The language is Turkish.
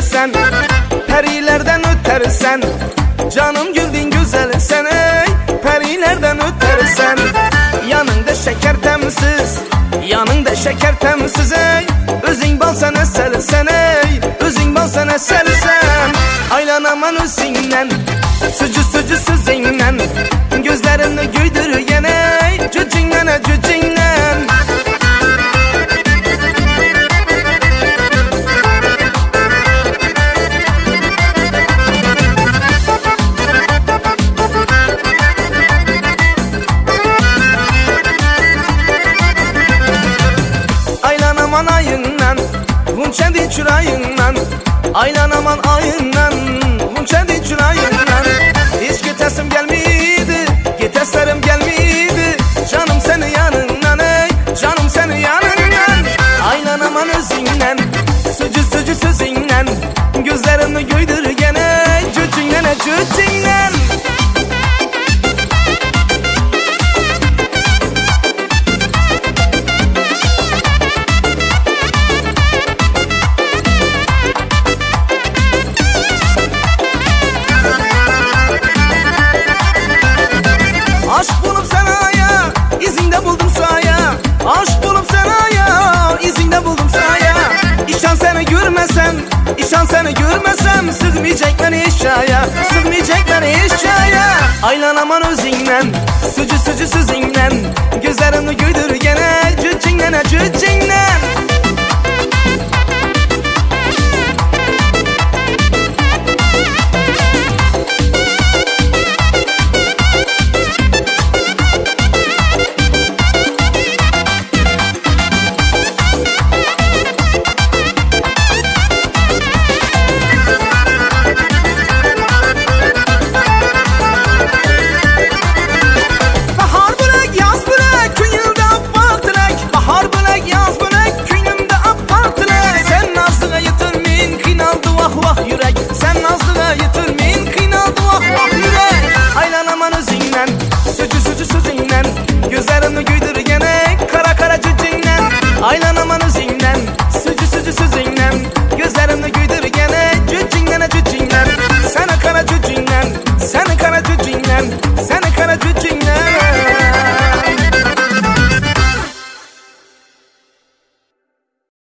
sen, perilerden ötersen. Canım güldün güzel sen ey, perilerden ötersen. Yanında şeker temsiz, yanında şeker temsiz ey. Özün bal sen esersen ey, özün bal sen esersen. Aylanaman özünden, sucu sucu sözünden. Gözlerini güldürgen ey, cücünden cücünden. Aylanaman ayından, hunçendi çırayından. Aylanaman ayından, hunçendi çırayından. Hiç gitesim gelmiydi, giteslerim gelmiydi. Canım seni yanından ey, canım seni yanından. Aylanaman özünden, sucu sucu sözünden. Gözlerini güldürgen ey, cücünden cücünden. Aşk bulup senaya, izinde buldum saya. Aşk bulup senaya, izinde buldum saya. İşan seni görmesem, işan seni görmesem. Sığmayacak beni eşyaya, sığmayacak beni eşyaya. Aylanaman özünden, sucu sucu sözünden. Gözlerini güldürgen ey, cücünden cücünden.